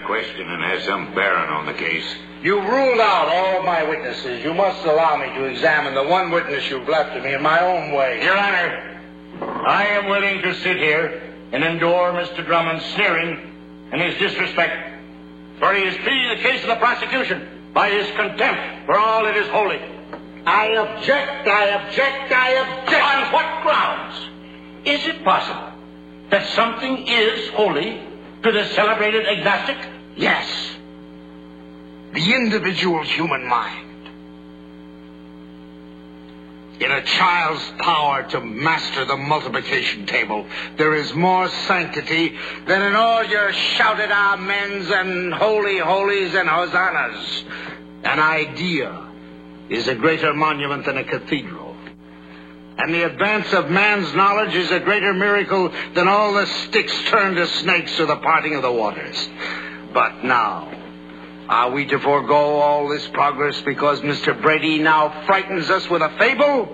question and has some bearing on the case. You've ruled out all my witnesses. You must allow me to examine the one witness you've left to me in my own way. Your Honor, I am willing to sit here and endure Mr. Drummond's sneering and his disrespect, for he is treating the case of the prosecution by his contempt for all that is holy. I object. On what grounds? Is it possible that something is holy to the celebrated agnostic? Yes. The individual human mind. In a child's power to master the multiplication table, there is more sanctity than in all your shouted amens and holy holies and hosannas. An idea is a greater monument than a cathedral. And the advance of man's knowledge is a greater miracle than all the sticks turned to snakes or the parting of the waters. But now, are we to forego all this progress because Mr. Brady now frightens us with a fable?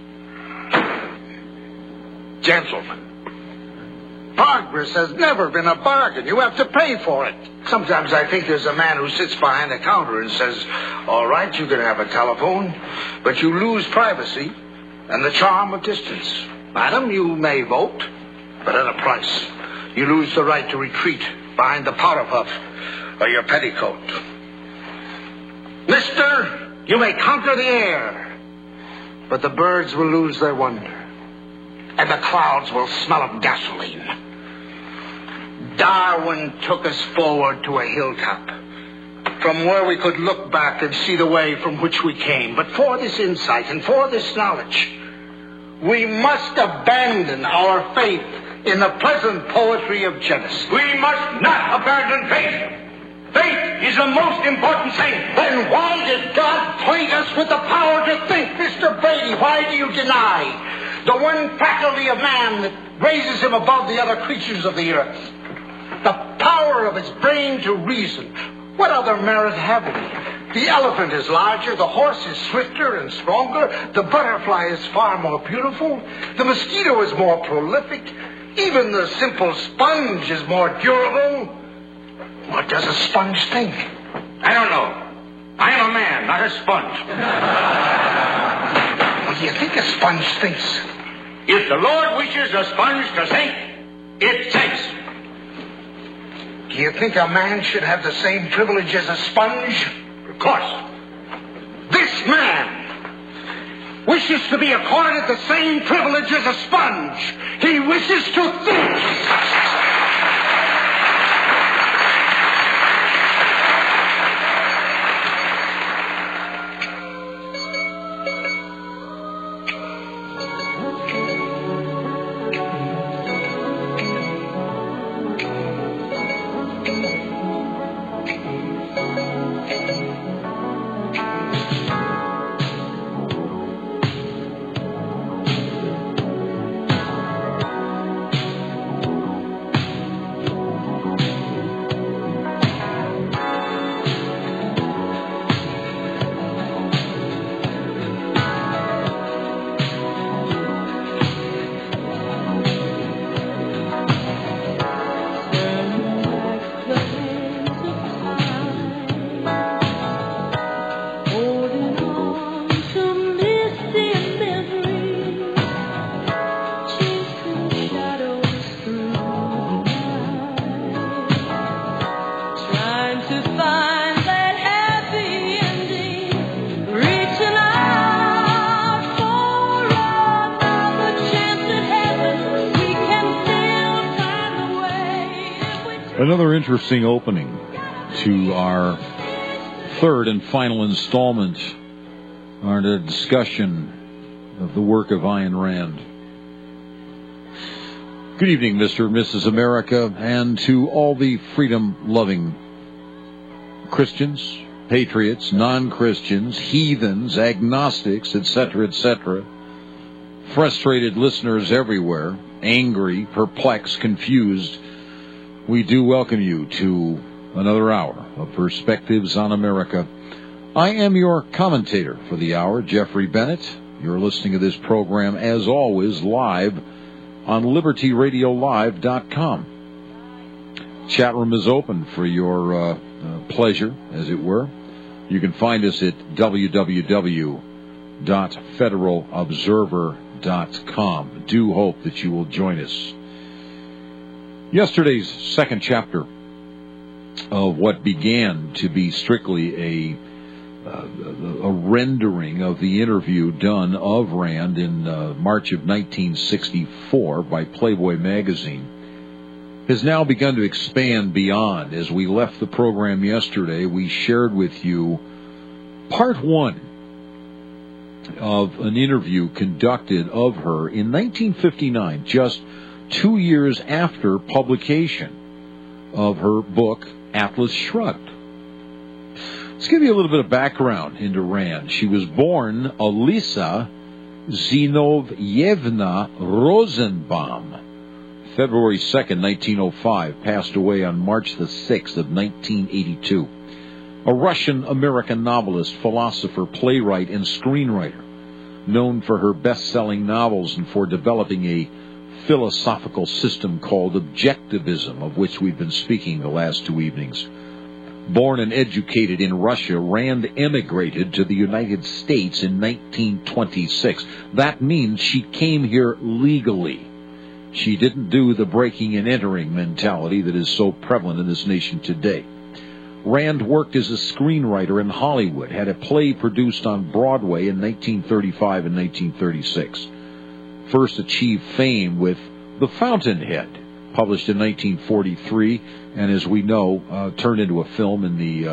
Gentlemen, progress has never been a bargain. You have to pay for it. Sometimes I think there's a man who sits behind the counter and says, all right, you can have a telephone, but you lose privacy and the charm of distance. Madam, you may vote, but at a price. You lose the right to retreat behind the powder puff or your petticoat. Mister, you may conquer the air, but the birds will lose their wonder, and the clouds will smell of gasoline. Darwin took us forward to a hilltop, from where we could look back and see the way from which we came. But for this insight and for this knowledge, we must abandon our faith in the pleasant poetry of Genesis. We must not abandon faith. Faith is the most important thing. Then why did God plague us with the power to think, Mr. Brady? Why do you deny the one faculty of man that raises him above the other creatures of the earth? The power of his brain to reason. What other merit have we? The elephant is larger, the horse is swifter and stronger, the butterfly is far more beautiful, the mosquito is more prolific, even the simple sponge is more durable. What does a sponge think? I don't know. I am a man, not a sponge. What do you think a sponge thinks? If the Lord wishes a sponge to think, it thinks. Do you think a man should have the same privilege as a sponge? Of course. This man wishes to be accorded the same privilege as a sponge. He wishes to think. Another interesting opening to our third and final installment on a discussion of the work of Ayn Rand. Good evening, Mr. and Mrs. America, and to all the freedom-loving Christians, patriots, non-Christians, heathens, agnostics, etc., frustrated listeners everywhere, angry, perplexed, confused. We do welcome you to another hour of Perspectives on America. I am your commentator for the hour, Jeffrey Bennett. You're listening to this program, as always, live on LibertyRadioLive.com. Chat room is open for your pleasure, as it were. You can find us at www.federalobserver.com. Do hope that you will join us. Yesterday's second chapter of what began to be strictly a rendering of the interview done of Rand in March of 1964 by Playboy magazine has now begun to expand beyond. As we left the program yesterday, we shared with you part one of an interview conducted of her in 1959, just 2 years after publication of her book, Atlas Shrugged. Let's give you a little bit of background into Rand. She was born Alisa Zinovyevna Rosenbaum, February 2nd, 1905, passed away on March the 6th of 1982. A Russian-American novelist, philosopher, playwright, and screenwriter, known for her best-selling novels and for developing a philosophical system called objectivism, of which we've been speaking the last 2 evenings. Born and educated in Russia, Rand emigrated to the United States in 1926. That means she came here legally. She didn't do the breaking and entering mentality that is so prevalent in this nation today. Rand worked as a screenwriter in Hollywood, had a play produced on Broadway in 1935 and 1936. First achieved fame with The Fountainhead, published in 1943, and as we know, turned into a film in the,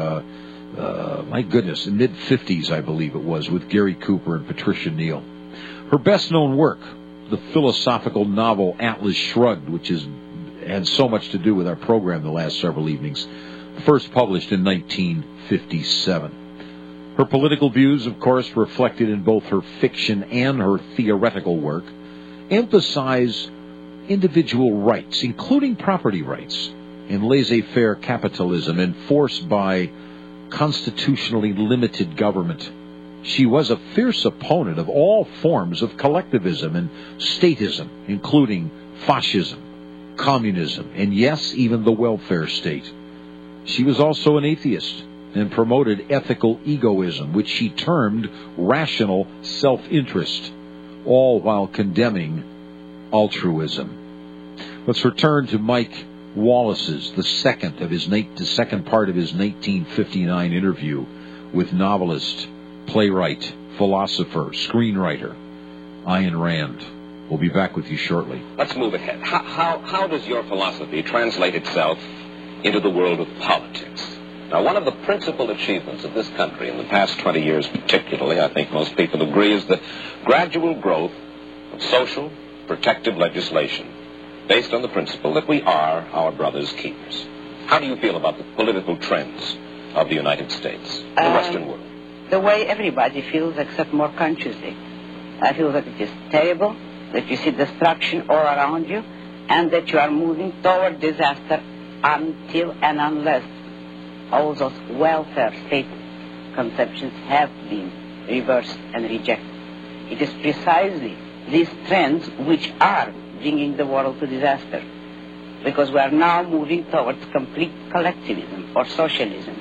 mid-50s, I believe it was, with Gary Cooper and Patricia Neal. Her best-known work, the philosophical novel Atlas Shrugged, which has had so much to do with our program the last several evenings, first published in 1957. Her political views, of course, reflected in both her fiction and her theoretical work, emphasize individual rights, including property rights, in laissez-faire capitalism enforced by constitutionally limited government. She was a fierce opponent of all forms of collectivism and statism, including fascism, communism, and yes, even the welfare state. She was also an atheist and promoted ethical egoism, which she termed rational self-interest, all while condemning altruism. Let's return to Mike Wallace's, the second part of his 1959 interview with novelist, playwright, philosopher, screenwriter, Ayn Rand. We'll be back with you shortly. Let's move ahead. How does your philosophy translate itself into the world of politics? Now, one of the principal achievements of this country in the past 20 years particularly, I think most people agree, is the gradual growth of social protective legislation based on the principle that we are our brother's keepers. How do you feel about the political trends of the United States, the Western world? The way everybody feels, except more consciously. I feel that it is terrible, that you see destruction all around you, and that you are moving toward disaster until and unless all those welfare state conceptions have been reversed and rejected. It is precisely these trends which are bringing the world to disaster, because we are now moving towards complete collectivism or socialism,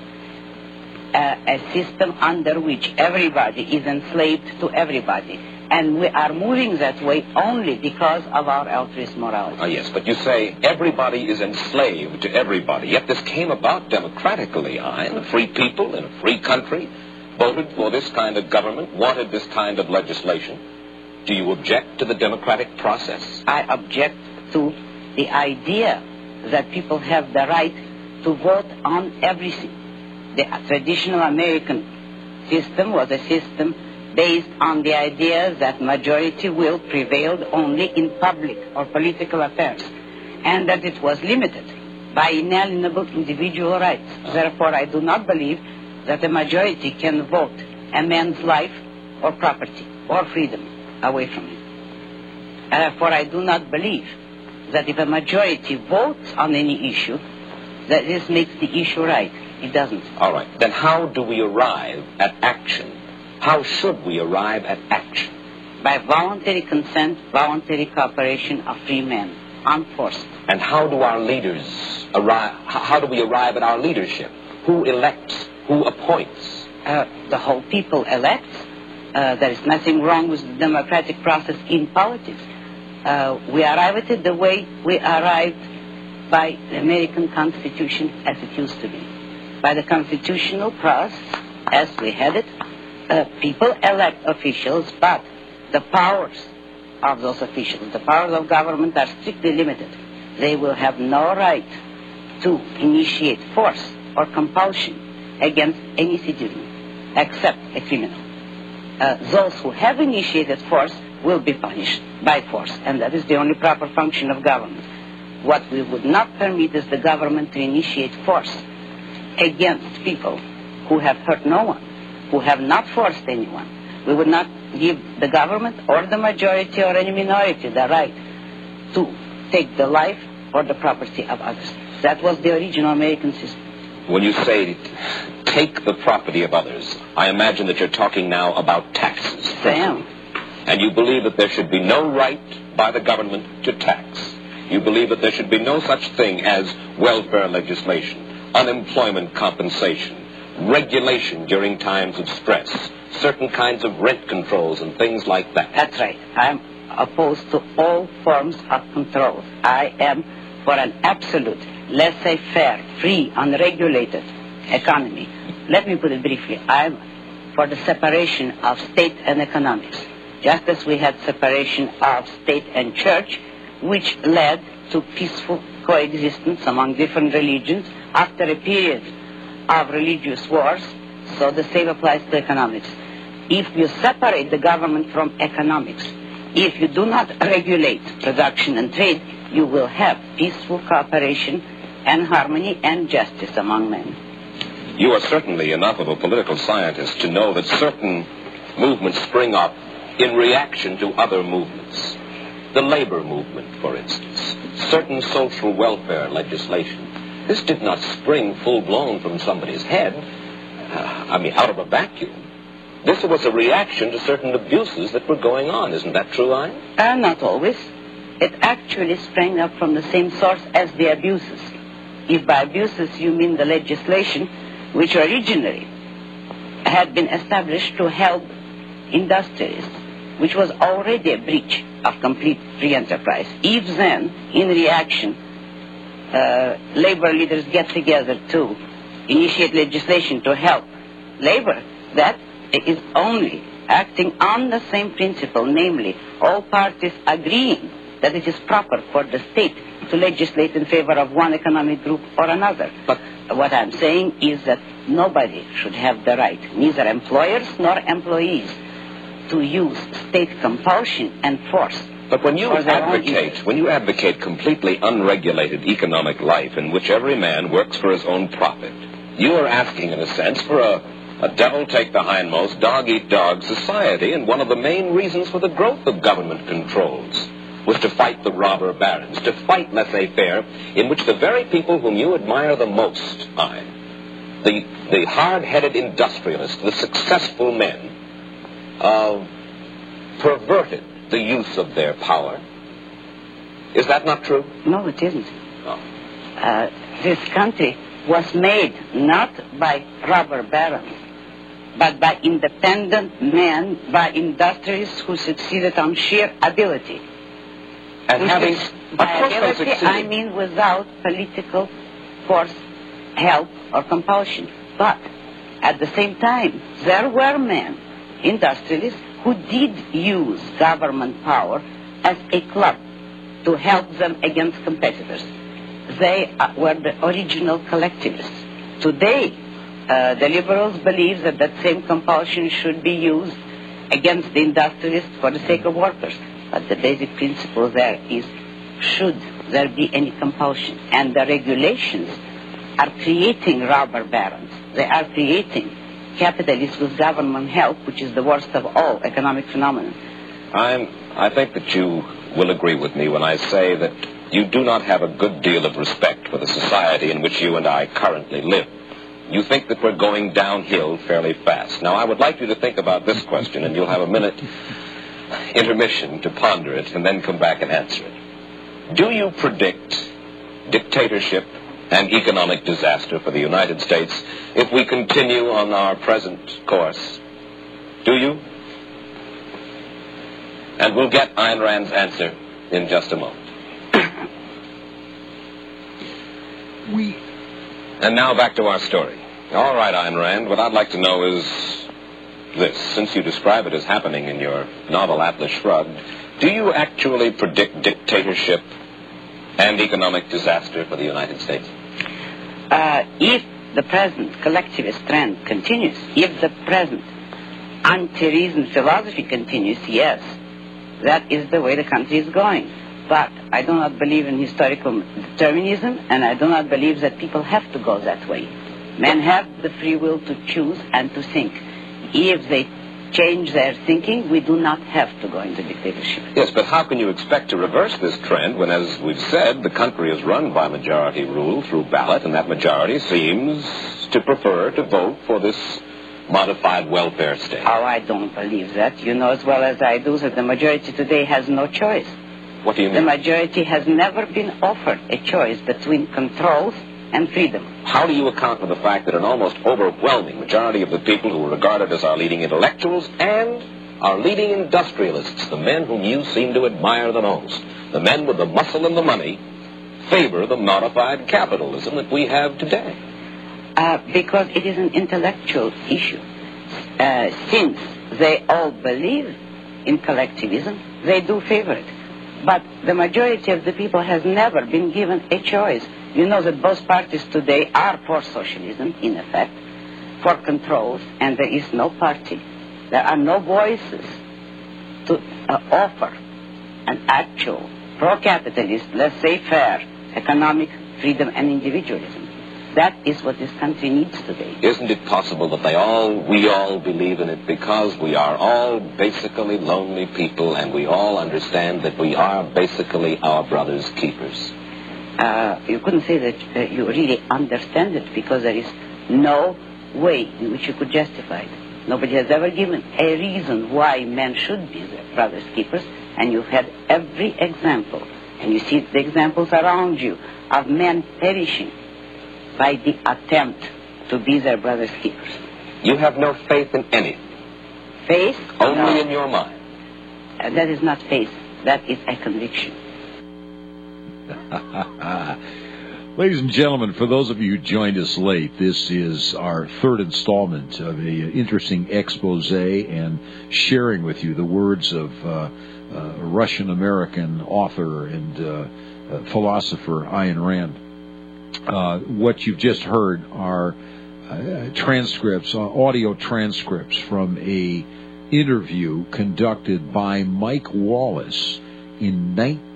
a system under which everybody is enslaved to everybody. And we are moving that way only because of our altruist morality. Oh, yes, but you say everybody is enslaved to everybody. Yet this came about democratically. The free people in a free country voted for this kind of government, wanted this kind of legislation. Do you object to the democratic process? I object to the idea that people have the right to vote on everything. The traditional American system was a system based on the idea that majority will prevailed only in public or political affairs, and that it was limited by inalienable individual rights. Therefore, I do not believe that a majority can vote a man's life or property or freedom away from him. Therefore, I do not believe that if a majority votes on any issue, that this makes the issue right. It doesn't. All right. Then how do we arrive at action? How should we arrive at action? By voluntary consent, voluntary cooperation of free men. unforced. And how do our leaders arrive? How do we arrive at our leadership? Who elects? Who appoints? The whole people elect. There is nothing wrong with the democratic process in politics. We arrive at it the way we arrived by the American Constitution as it used to be. By the constitutional process as we had it, people elect officials, but the powers of those officials, the powers of government are strictly limited. They will have no right to initiate force or compulsion against any citizen except a criminal. Those who have initiated force will be punished by force, and that is the only proper function of government. What we would not permit is the government to initiate force against people who have hurt no one, who have not forced anyone. We would not give the government or the majority or any minority the right to take the life or the property of others. That was the original American system. When you say take the property of others, I imagine that you're talking now about taxes. I am. And you believe that there should be no right by the government to tax. You believe that there should be no such thing as welfare legislation, unemployment compensation, regulation during times of stress, certain kinds of rent controls and things like that. That's right. I'm opposed to all forms of control. I am for an absolute, laissez-faire, free, unregulated economy. Let me put it briefly. I'm for the separation of state and economics, just as we had separation of state and church, which led to peaceful coexistence among different religions after a period of religious wars. So the same applies to economics. If you separate the government from economics, if you do not regulate production and trade, you will have peaceful cooperation and harmony and justice among men. You are certainly enough of a political scientist to know that certain movements spring up in reaction to other movements. The labor movement, for instance, certain social welfare legislation. This did not spring full-blown from somebody's head, out of a vacuum. This was a reaction to certain abuses that were going on. Isn't that true, Ian? Not always. It actually sprang up from the same source as the abuses. If by abuses you mean the legislation, which originally had been established to help industrialists, which was already a breach of complete free enterprise. If then, in reaction, labor leaders get together to initiate legislation to help labor, that is only acting on the same principle, namely, all parties agreeing that it is proper for the state to legislate in favor of one economic group or another. But what I'm saying is that nobody should have the right, neither employers nor employees, to use state compulsion and force. But when you advocate completely unregulated economic life in which every man works for his own profit, you are asking, in a sense, for a devil-take-the-hindmost, dog-eat-dog society, and one of the main reasons for the growth of government controls was to fight the robber barons, to fight laissez-faire, in which the very people whom you admire the most, the hard-headed industrialists, the successful men, perverted the use of their power. Is that not true? No, it isn't. Oh. This country was made not by robber barons, but by independent men, by industrialists who succeeded on sheer ability. And having, by ability, I mean without political force, help, or compulsion. But at the same time, there were men, industrialists, who did use government power as a club to help them against competitors. They were the original collectivists. Today, the liberals believe that that same compulsion should be used against the industrialists for the sake of workers. But the basic principle there is, should there be any compulsion? And the regulations are creating robber barons. They are creating capitalists with government help, which is the worst of all economic phenomena. I think that you will agree with me when I say that you do not have a good deal of respect for the society in which you and I currently live. You think that we're going downhill fairly fast. Now, I would like you to think about this question, and you'll have a minute intermission to ponder it and then come back and answer it. do you predict dictatorship and economic disaster for the United States if we continue on our present course? Do you? And we'll get Ayn Rand's answer in just a moment. And now back to our story. All right, Ayn Rand, what I'd like to know is this. Since you describe it as happening in your novel Atlas Shrugged, do you actually predict dictatorship and economic disaster for the United States? If the present collectivist trend continues, if the present anti-reason philosophy continues, yes, that is the way the country is going. But I do not believe in historical determinism, and I do not believe that people have to go that way. Men have the free will to choose and to think. If they change their thinking, we do not have to go into dictatorship. Yes, but how can you expect to reverse this trend when, as we've said, the country is run by majority rule through ballot, and that majority seems to prefer to vote for this modified welfare state? Oh, I don't believe that. You know as well as I do that the majority today has no choice. What do you mean? The majority has never been offered a choice between controls and freedom. How do you account for the fact that an almost overwhelming majority of the people who are regarded as our leading intellectuals and our leading industrialists, the men whom you seem to admire the most, the men with the muscle and the money, favor the modified capitalism that we have today? Because it is an intellectual issue. Since they all believe in collectivism, they do favor it. But the majority of the people has never been given a choice. You know that both parties today are for socialism, in effect, for controls, and there is no party. There are no voices to offer an actual pro-capitalist, let's say fair, economic freedom and individualism. That is what this country needs today. Isn't it possible that we all believe in it because we are all basically lonely people and we all understand that we are basically our brother's keepers? You couldn't say that you really understand it because there is no way in which you could justify it. Nobody has ever given a reason why men should be their brother's keepers, and you've had every example, and you see the examples around you of men perishing by the attempt to be their brother's keepers. You have no faith in anything? Faith? Only no. In your mind? That is not faith. That is a conviction. Ladies and gentlemen, for those of you who joined us late, this is our third installment of an interesting expose and sharing with you the words of Russian-American author and philosopher Ayn Rand. What you've just heard are transcripts, audio transcripts from a interview conducted by Mike Wallace in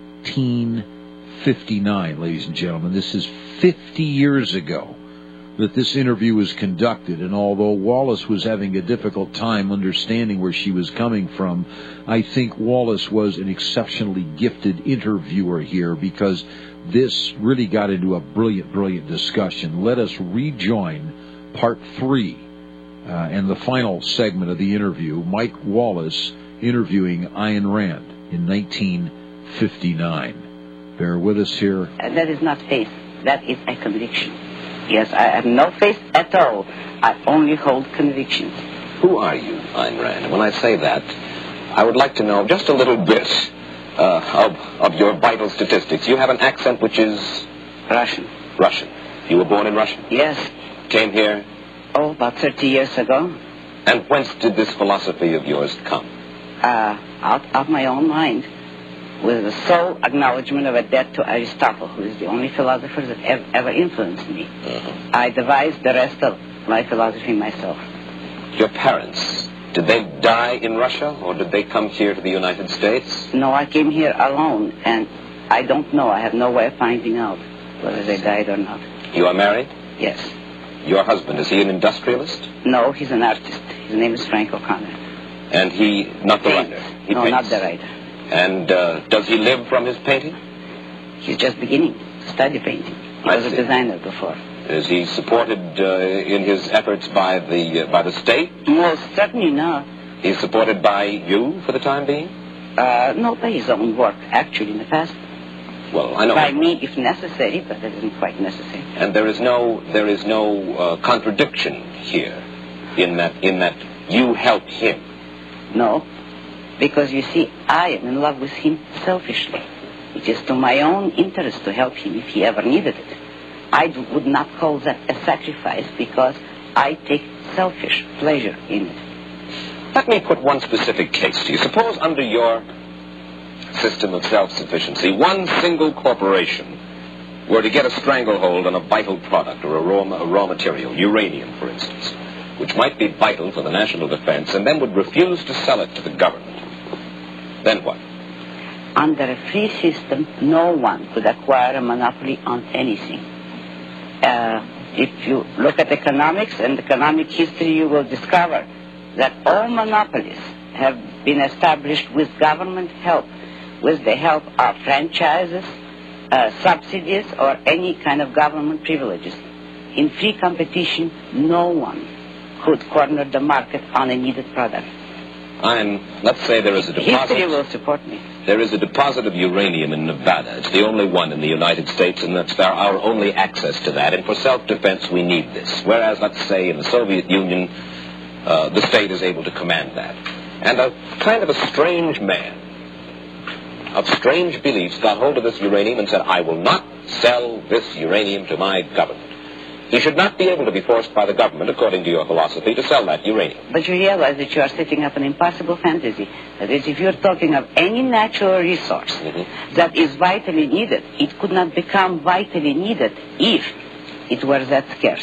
1959, ladies and gentlemen. This is 50 years ago that this interview was conducted, and although Wallace was having a difficult time understanding where she was coming from, I think Wallace was an exceptionally gifted interviewer here because this really got into a brilliant discussion. Let us rejoin part 3 and the final segment of the interview, Mike Wallace interviewing Ayn Rand in 1959. Bear with us here. That is not faith. That is a conviction. Yes, I have no faith at all. I only hold convictions. Who are you, Ayn Rand? When I say that, I would like to know just a little bit of your vital statistics. You have an accent which is... Russian. Russian. You were born in Russia? Yes. Came here? Oh, about 30 years ago. And whence did this philosophy of yours come? Out of my own mind, with the sole acknowledgement of a debt to Aristotle, who is the only philosopher that ever influenced me. I devised the rest of my philosophy myself. Your parents, did they die in Russia, or did they come here to the United States? No, I came here alone, and I don't know. I have no way of finding out whether they died or not. You are married? Yes. Your husband, is he an industrialist? No, he's an artist. His name is Frank O'Connor. And he, not the writer? He no, paints. Not the writer. And does he live from his painting? He's just beginning to study painting. He was a designer before. Is he supported in his efforts by the state? Most certainly not. He's supported by you for the time being? No, by his own work. Actually, in the past, Well, I know. By me, if necessary, but that isn't quite necessary. And there is no contradiction here in that you help him. No, because you see, I am in love with him selfishly. It is to my own interest to help him if he ever needed it. I would not call that a sacrifice because I take selfish pleasure in it. Let me put one specific case to you. Suppose under your system of self-sufficiency, one single corporation were to get a stranglehold on a vital product or a raw material, uranium, for instance, which might be vital for the national defense, and then would refuse to sell it to the government. Then what? Under a free system, no one could acquire a monopoly on anything. If you look at economics and economic history, you will discover that all monopolies have been established with government help, with the help of franchises, subsidies, or any kind of government privileges. In free competition, no one could corner the market on a needed product. Let's say there is a deposit. History will support me. There is a deposit of uranium in Nevada. It's the only one in the United States, and that's our only access to that. And for self-defense, we need this. Whereas, let's say, in the Soviet Union, the state is able to command that. And a kind of a strange man of strange beliefs got hold of this uranium and said, I will not sell this uranium to my government. He should not be able to be forced by the government, according to your philosophy, to sell that uranium. But you realize that you are setting up an impossible fantasy. That is, if you're talking of any natural resource that is vitally needed, it could not become vitally needed if it were that scarce.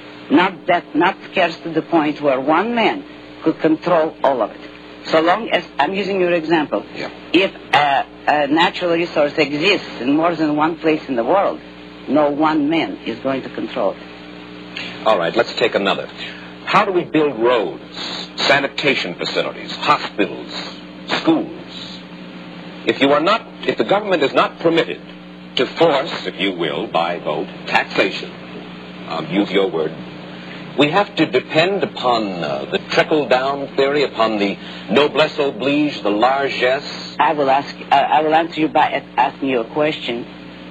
Not scarce to the point where one man could control all of it. So long as, I'm using your example, if a natural resource exists in more than one place in the world, no one man is going to control it. All right, let's take another. How do we build roads, sanitation facilities, hospitals, schools? If the government is not permitted to force, if you will, by vote, taxation, I'll use your word, we have to depend upon the trickle-down theory, upon the noblesse oblige, the largesse. I will answer you by asking you a question.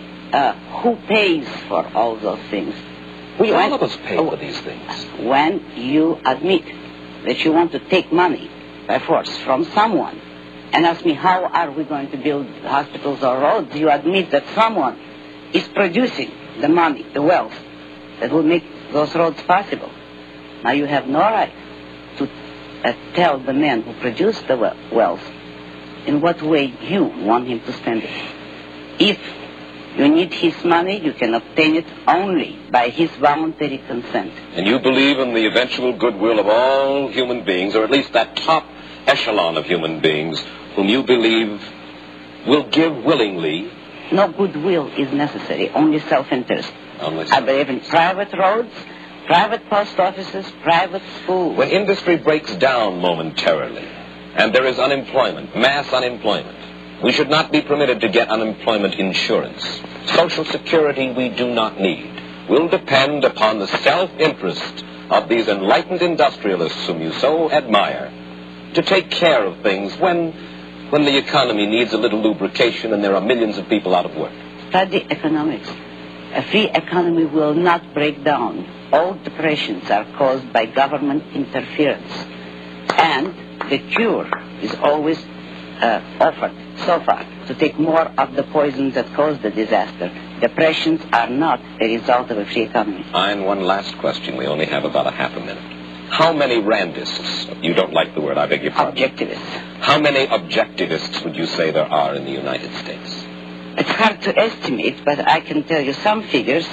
Who pays for all those things? All of us pay for these things. When you admit that you want to take money by force from someone and ask me how are we going to build hospitals or roads, you admit that someone is producing the money, the wealth, that will make those roads possible. Now you have no right to tell the man who produced the wealth in what way you want him to spend it. If you need his money, you can obtain it only by his voluntary consent. And you believe in the eventual goodwill of all human beings, or at least that top echelon of human beings, whom you believe will give willingly. No goodwill is necessary, only self-interest. I believe in private roads, private post offices, private schools. When industry breaks down momentarily, and there is unemployment, mass unemployment, we should not be permitted to get unemployment insurance. Social Security we do not need. We'll depend upon the self-interest of these enlightened industrialists whom you so admire to take care of things when the economy needs a little lubrication and there are millions of people out of work. Study economics. A free economy will not break down. All depressions are caused by government interference. And the cure is always offered so far to take more of the poison that caused the disaster. Depressions are not a result of a free economy. And one last question. We only have about a half a minute. How many Randists, you don't like the word, I beg your pardon. Objectivists. How many objectivists would you say there are in the United States? It's hard to estimate, but I can tell you some figures.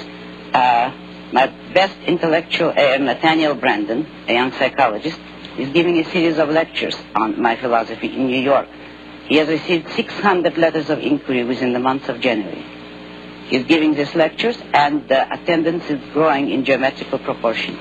My best intellectual, Nathaniel Branden, a young psychologist, is giving a series of lectures on my philosophy in New York. He has received 600 letters of inquiry within the month of January. He's giving these lectures, and the attendance is growing in geometrical proportion.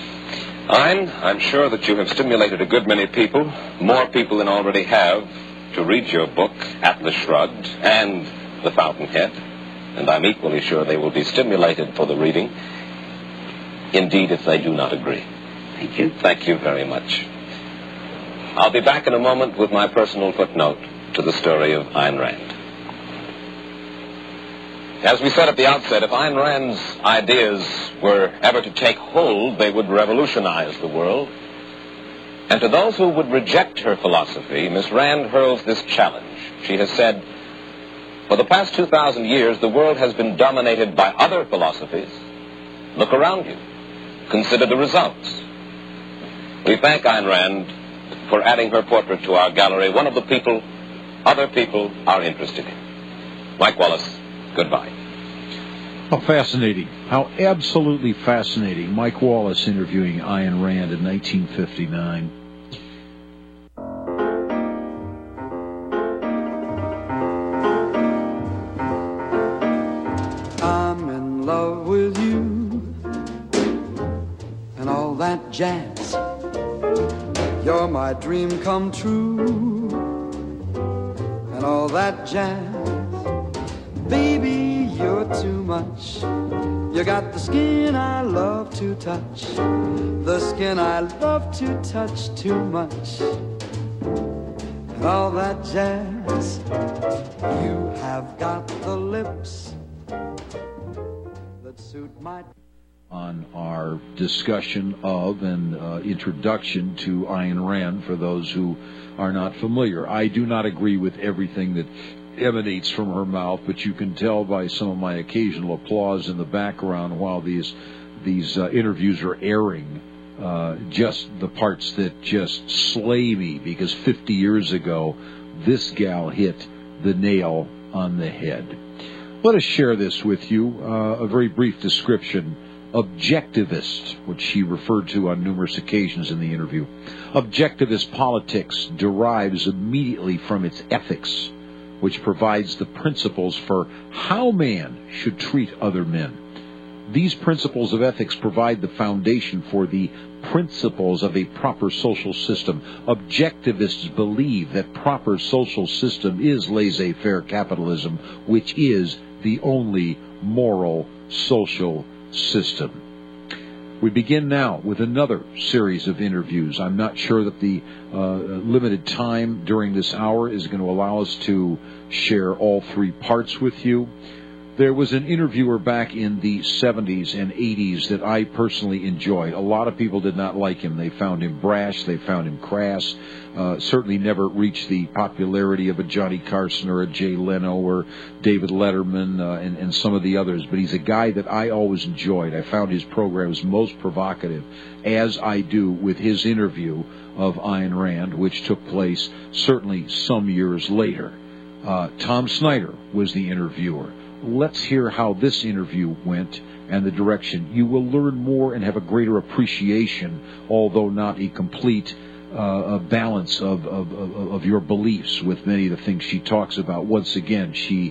I'm sure that you have stimulated a good many people, more people than already have, to read your book, Atlas Shrugged, and The Fountainhead. And I'm equally sure they will be stimulated for the reading, indeed, if they do not agree. Thank you. Thank you very much. I'll be back in a moment with my personal footnote to the story of Ayn Rand. As we said at the outset, if Ayn Rand's ideas were ever to take hold, they would revolutionize the world. And to those who would reject her philosophy, Miss Rand hurls this challenge. She has said, for the past 2,000 years, the world has been dominated by other philosophies. Look around you. Consider the results. We thank Ayn Rand for adding her portrait to our gallery, one of the people other people are interested in. Mike Wallace, goodbye. How fascinating. How absolutely fascinating. Mike Wallace interviewing Ayn Rand in 1959. I'm in love with you and all that jazz. You're my dream come true and all that jazz. Baby, you're too much. You got the skin I love to touch, the skin I love to touch too much. And all that jazz. You have got the lips that suit my... On our discussion of and introduction to Ayn Rand, for those who are not familiar. I do not agree with everything that emanates from her mouth, but you can tell by some of my occasional applause in the background while these interviews are airing, just the parts that just slay me, because 50 years ago, this gal hit the nail on the head. Let us share this with you, a very brief description. Objectivist, which she referred to on numerous occasions in the interview. Objectivist politics derives immediately from its ethics, which provides the principles for how man should treat other men. These principles of ethics provide the foundation for the principles of a proper social system. Objectivists believe that proper social system is laissez-faire capitalism, which is the only moral social system. We begin now with another series of interviews. I'm not sure that the limited time during this hour is going to allow us to share all three parts with you. There was an interviewer back in the 70s and 80s that I personally enjoyed. A lot of people did not like him. They found him brash. They found him crass. Certainly never reached the popularity of a Johnny Carson or a Jay Leno or David Letterman and some of the others. But he's a guy that I always enjoyed. I found his programs most provocative, as I do with his interview of Ayn Rand, which took place certainly some years later. Tom Snyder was the interviewer. Let's hear how this interview went and the direction. You will learn more and have a greater appreciation, although not a complete balance of your beliefs with many of the things she talks about. Once again, she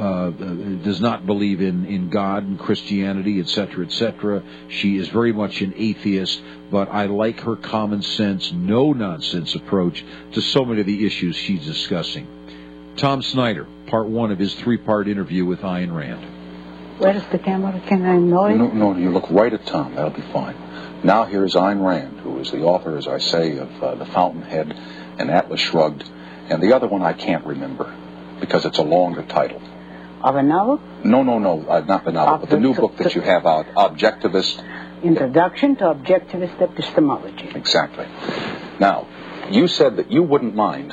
does not believe in God and Christianity, etc., etc. She is very much an atheist, but I like her common sense, no-nonsense approach to so many of the issues she's discussing. Tom Snyder, part one of his three-part interview with Ayn Rand. Where is the camera? Can I know it? No, you look right at Tom. That'll be fine. Now here's Ayn Rand, who is the author, as I say, of The Fountainhead and Atlas Shrugged, and the other one I can't remember because it's a longer title. Of a novel? No, not the novel, but the new book that you have out, Objectivist. Introduction to Objectivist Epistemology. Exactly. Now, you said that you wouldn't mind.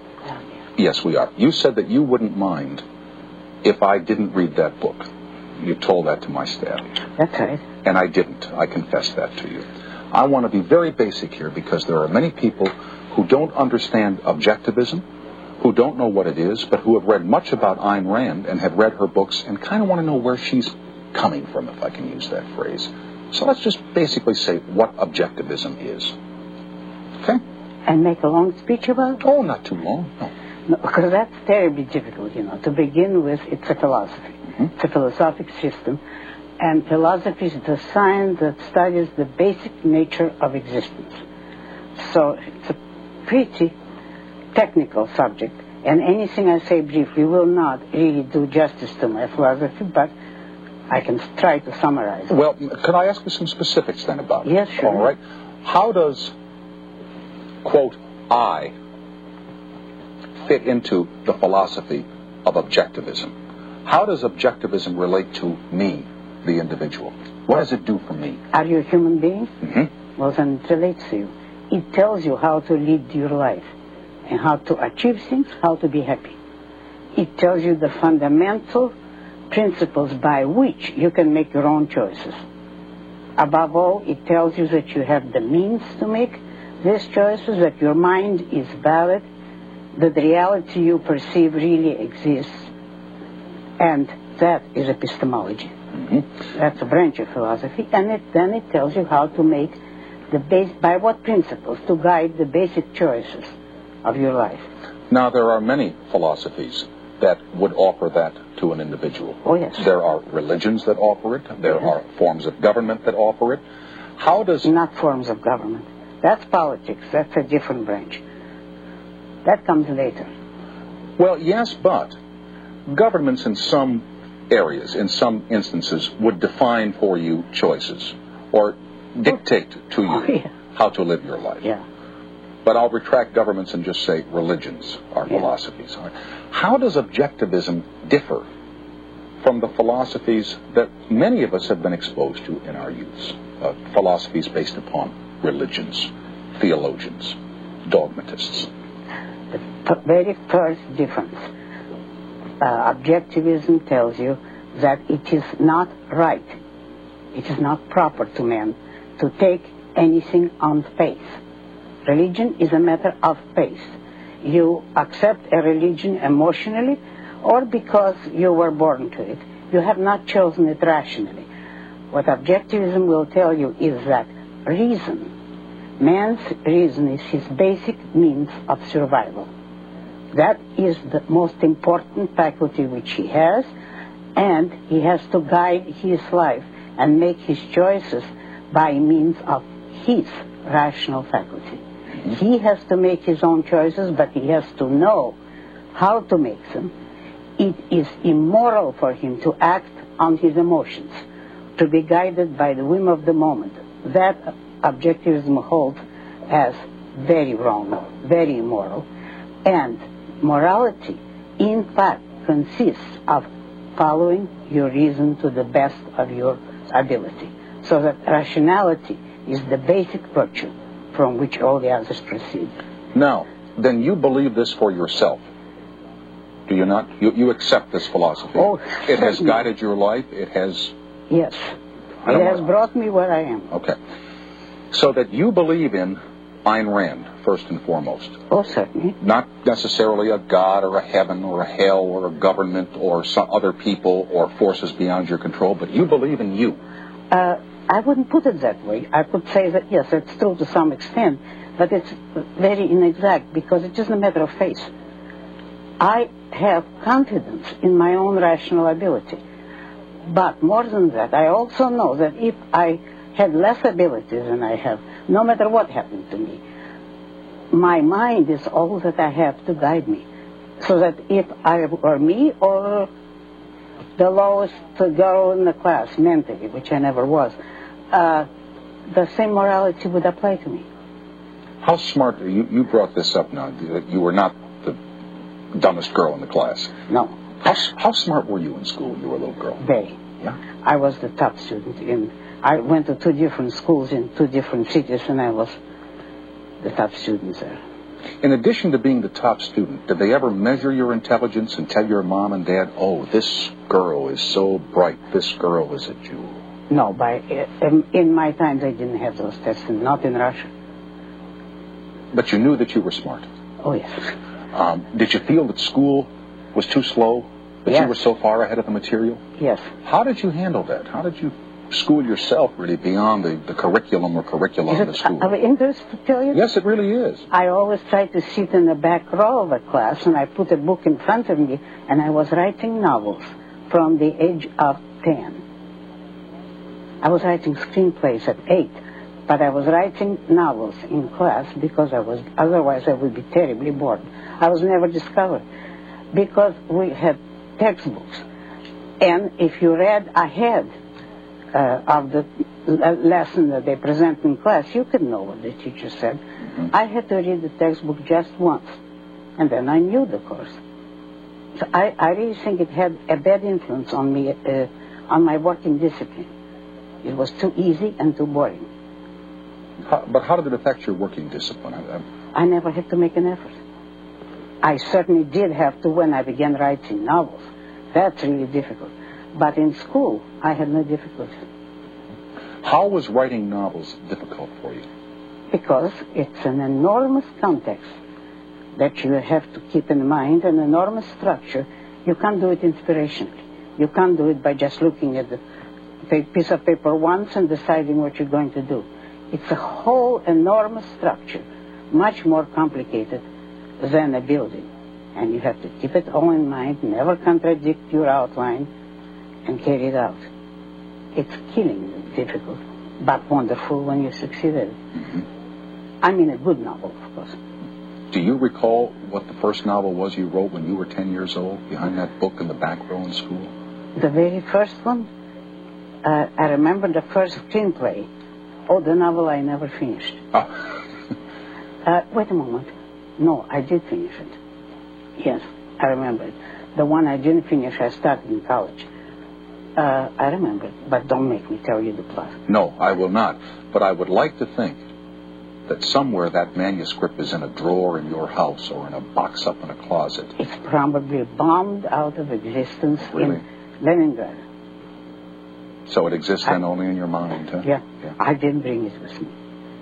Yes, we are. You said that you wouldn't mind if I didn't read that book. You told that to my staff. That's right. And I didn't. I confess that to you. I want to be very basic here because there are many people who don't understand objectivism, who don't know what it is, but who have read much about Ayn Rand and have read her books and kind of want to know where she's coming from, if I can use that phrase. So let's just basically say what objectivism is. Okay? And make a long speech about it? Oh, not too long. No. No, because that's terribly difficult, To begin with, it's a philosophy. Mm-hmm. It's a philosophic system. And philosophy is the science that studies the basic nature of existence. So it's a pretty technical subject. And anything I say briefly will not really do justice to my philosophy, but I can try to summarize it. Well, could I ask you some specifics then about it? Yes, sure. All right. How does, quote, I fit into the philosophy of objectivism? How does objectivism relate to me, the individual? What does it do for me? Are you a human being? Mm-hmm. Well, then it relates to you. It tells you how to lead your life and how to achieve things, how to be happy. It tells you the fundamental principles by which you can make your own choices. Above all, it tells you that you have the means to make these choices, that your mind is valid, that the reality you perceive really exists, and that is epistemology. Mm-hmm. That's a branch of philosophy, and then it tells you how to make by what principles to guide the basic choices of your life. Now, there are many philosophies that would offer that to an individual. Oh, yes. There are religions that offer it. There are forms of government that offer it. How does... Not forms of government. That's politics. That's a different branch. That comes later. Well, yes, but governments in some areas, in some instances, would define for you choices or dictate to you how to live your life. Yeah. But I'll retract governments and just say religions are philosophies. How does objectivism differ from the philosophies that many of us have been exposed to in our youth? Philosophies based upon religions, theologians, dogmatists. The very first difference. Objectivism tells you that it is not right, it is not proper to man to take anything on faith. Religion is a matter of faith. You accept a religion emotionally or because you were born to it. You have not chosen it rationally. What objectivism will tell you is that reason, man's reason is his basic means of survival. That is the most important faculty which he has, and he has to guide his life and make his choices by means of his rational faculty. He has to make his own choices, but he has to know how to make them. It is immoral for him to act on his emotions, to be guided by the whim of the moment. That objectivism holds as very wrong, very immoral. And morality, in fact, consists of following your reason to the best of your ability. So that rationality is the basic virtue from which all the others proceed. Now, then you believe this for yourself, do you not? You accept this philosophy. Oh, it has guided your life. It has... Yes. It has brought me where I am. Okay. So that you believe in Ayn Rand, first and foremost. Oh, certainly. Not necessarily a God or a heaven or a hell or a government or some other people or forces beyond your control, but you believe in you. I wouldn't put it that way. I could say that, yes, it's true to some extent, but it's very inexact because it isn't a matter of faith. I have confidence in my own rational ability. But more than that, I also know that if I had less abilities than I have, no matter what happened to me, my mind is all that I have to guide me. So that if I were me or the lowest girl in the class mentally, which I never was, the same morality would apply to me. How smart, you brought this up now, that you were not the dumbest girl in the class. No. How smart were you in school when you were a little girl? Very. Yeah? I was the top student. I went to 2 different schools in 2 different cities, and I was the top student there. In addition to being the top student, did they ever measure your intelligence and tell your mom and dad, oh, this girl is so bright, this girl is a jewel? No, in my time they didn't have those tests, not in Russia. But you knew that you were smart. Oh, yes. Did you feel that school was too slow? That you were so far ahead of the material? Yes. How did you handle that? How did you school yourself really beyond the curriculum or curricula of the school? Of interest to tell you? Yes, it really is. I always tried to sit in the back row of a class, and I put a book in front of me, and I was writing novels from the age of 10. I was writing screenplays at 8, but I was writing novels in class because otherwise I would be terribly bored. I was never discovered because we had textbooks, and if you read ahead of the lesson that they present in class, you could know what the teacher said. Mm-hmm. I had to read the textbook just once, and then I knew the course. So I really think it had a bad influence on me, on my working discipline. It was too easy and too boring. But how did it affect your working discipline? I never had to make an effort. I certainly did have to when I began writing novels. That's really difficult. But in school, I had no difficulty. How was writing novels difficult for you? Because it's an enormous context that you have to keep in mind, an enormous structure. You can't do it inspirationally. You can't do it by just looking at the piece of paper once and deciding what you're going to do. It's a whole enormous structure, much more complicated than a building. And you have to keep it all in mind, never contradict your outline, and carry it out. It's killingly difficult, but wonderful when you succeed at it. Mm-hmm. I mean a good novel, of course. Do you recall what the first novel was you wrote when you were 10 years old, behind that book in the back row in school? The very first one? I remember the first screenplay. Oh, the novel I never finished. Oh. Wait a moment. No, I did finish it. Yes, I remember it. The one I didn't finish, I started in college. I remember it, but don't make me tell you the plot. No, I will not. But I would like to think that somewhere that manuscript is in a drawer in your house or in a box up in a closet. It's probably bombed out of existence Really? in Leningrad. So it exists then only in your mind, huh? Yeah, I didn't bring it with me.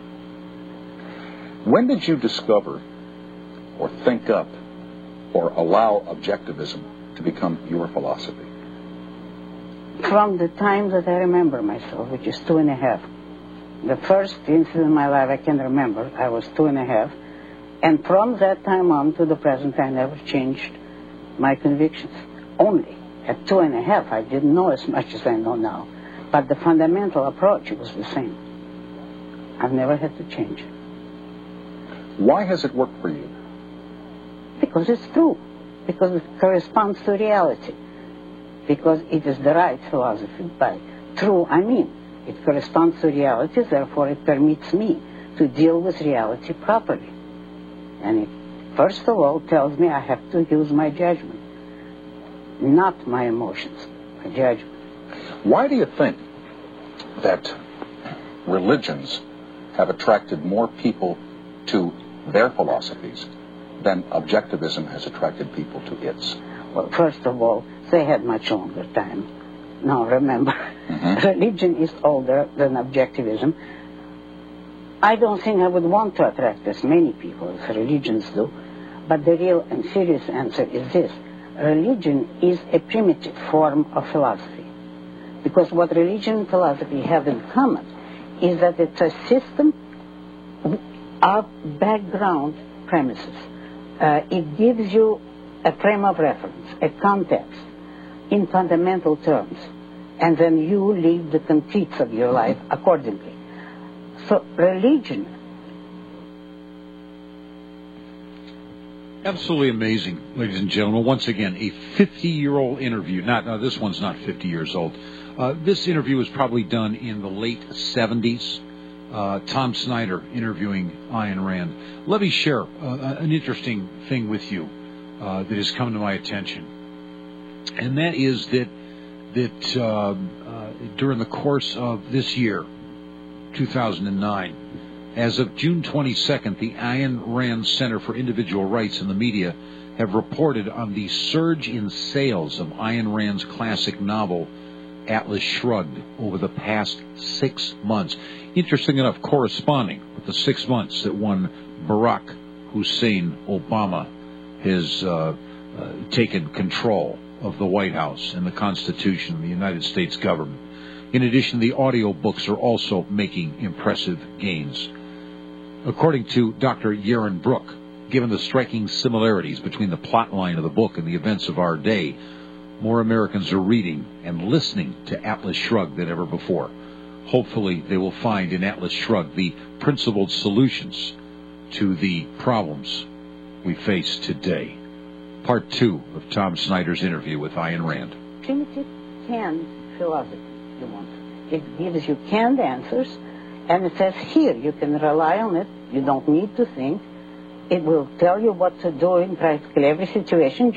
When did you discover or think up or allow objectivism to become your philosophy? From the time that I remember myself, which is 2.5. The first incident in my life I can remember, I was 2.5. And from that time on to the present, I never changed my convictions. Only at 2.5, I didn't know as much as I know now. But the fundamental approach was the same. I've never had to change. Why has it worked for you? Because it's true. Because it corresponds to reality. Because it is the right philosophy. By true, I mean it corresponds to reality, therefore it permits me to deal with reality properly. And it, first of all, tells me I have to use my judgment, not my emotions, my judgment. Why do you think that religions have attracted more people to their philosophies than objectivism has attracted people to its? Well, first of all, they had much longer time. Now, remember, religion is older than objectivism. I don't think I would want to attract as many people as religions do, but the real and serious answer is this. Religion is a primitive form of philosophy. Because what religion and philosophy have in common is that it's a system of background premises. It gives you a frame of reference, a context, in fundamental terms, and then you live the conceits of your life accordingly. So religion... Absolutely amazing, ladies and gentlemen. Once again, a 50-year-old interview. This one's not 50 years old. This interview was probably done in the late 70s. Tom Snyder interviewing Ayn Rand. Let me share an interesting thing with you that has come to my attention. And that is that during the course of this year, 2009, as of June 22nd, the Ayn Rand Center for Individual Rights in the Media have reported on the surge in sales of Ayn Rand's classic novel, Atlas Shrugged, over the past 6 months. Interesting enough, corresponding with the 6 months that one Barack Hussein Obama has taken control of the White House and the Constitution of the United States government. In addition, the audio books are also making impressive gains. According to Dr. Yaron Brook, given the striking similarities between the plot line of the book and the events of our day, more Americans are reading and listening to Atlas Shrugged than ever before. Hopefully, they will find in Atlas Shrugged the principled solutions to the problems we face today. Part 2 of Tom Snyder's interview with Ayn Rand. Primitive canned philosophy, you want. It gives you canned answers, and it says, here, you can rely on it. You don't need to think. It will tell you what to do in practically every situation. Just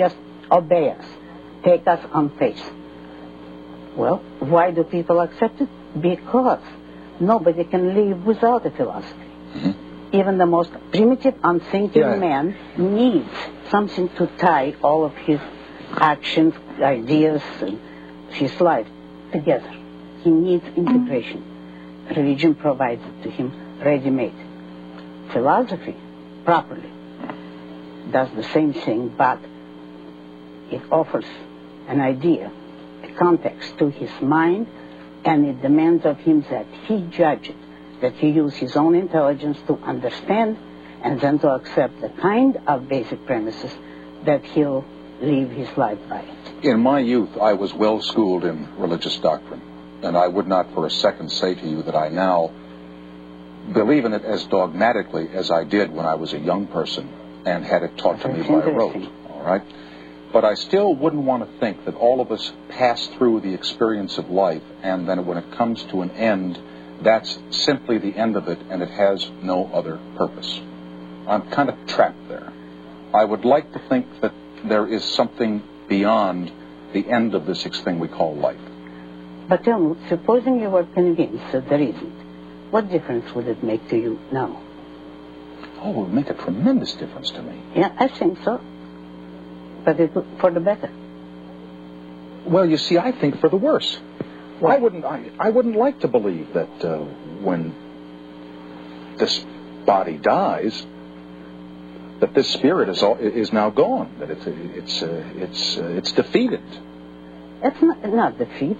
obey us, take us on faith. Well, why do people accept it? Because nobody can live without a philosophy. Mm-hmm. Even the most primitive, unthinking Yeah. man needs something to tie all of his actions, ideas, and his life together. He needs integration. Religion provides it to him ready-made. Philosophy, properly, does the same thing, but it offers an idea, a context to his mind, and it demands of him that he judge it, that he use his own intelligence to understand and then to accept the kind of basic premises that he'll live his life by. In my youth, I was well schooled in religious doctrine, and I would not for a second say to you that I now believe in it as dogmatically as I did when I was a young person and had it taught to me by rote. All right? But I still wouldn't want to think that all of us pass through the experience of life, and then when it comes to an end, that's simply the end of it, and it has no other purpose. I'm kind of trapped there. I would like to think that there is something beyond the end of this thing we call life. But tell me, supposing you were convinced that there isn't, what difference would it make to you now? Oh, it would make a tremendous difference to me. Yeah, I think so. But it would, for the better. Well, you see, I think for the worse. I wouldn't like to believe that when this body dies, that this spirit is now gone, that it's defeated. It's not defeat.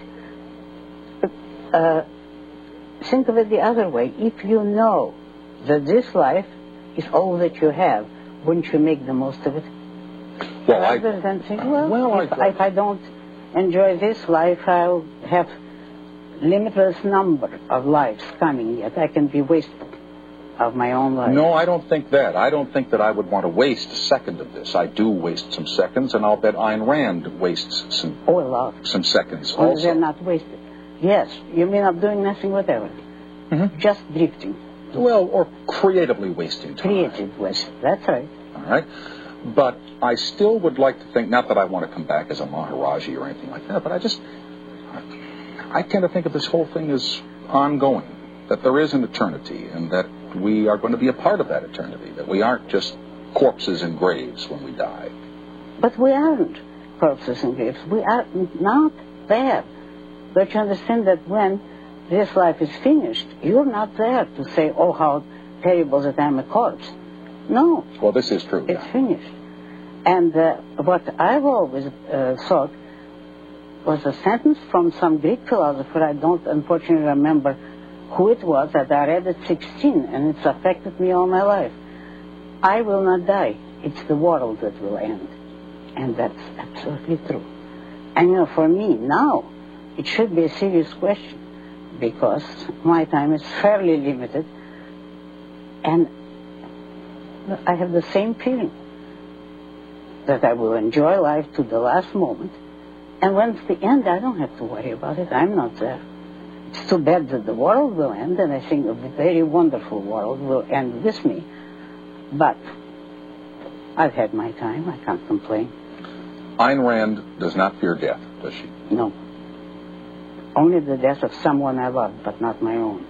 Think of it the other way. If you know that this life is all that you have, wouldn't you make the most of it? Well, rather than think, if I don't enjoy this life, I'll have limitless number of lives coming, yet I can be wasteful of my own life. No, I don't think that. I don't think that I would want to waste a second of this. I do waste some seconds, and I'll bet Ayn Rand wastes some seconds Or also. they're not wasted. Yes, you mean of doing nothing whatever. Mm-hmm. Just drifting. Well, or creatively wasting time. Creative waste, that's right. All right? But I still would like to think, not that I want to come back as a Maharaji or anything like that, but I tend to think of this whole thing as ongoing, that there is an eternity, and that we are going to be a part of that eternity, that we aren't just corpses in graves when we die. But we aren't corpses in graves. We are not there. But you understand that when this life is finished, you're not there to say, oh, how terrible that I'm a corpse. No. Well, this is true. It's finished. And what I've always thought was a sentence from some Greek philosopher. I don't unfortunately remember who it was, that I read at 16, and it's affected me all my life. I will not die. It's the world that will end. And that's absolutely true. And, you know, for me now, it should be a serious question, because my time is fairly limited, and I have the same feeling that I will enjoy life to the last moment, and when it's the end, I don't have to worry about it. I'm not there. It's too bad that the world will end, and I think a very wonderful world will end with me. But I've had my time. I can't complain. Ayn Rand does not fear death, does she? No. Only the death of someone I love, but not my own.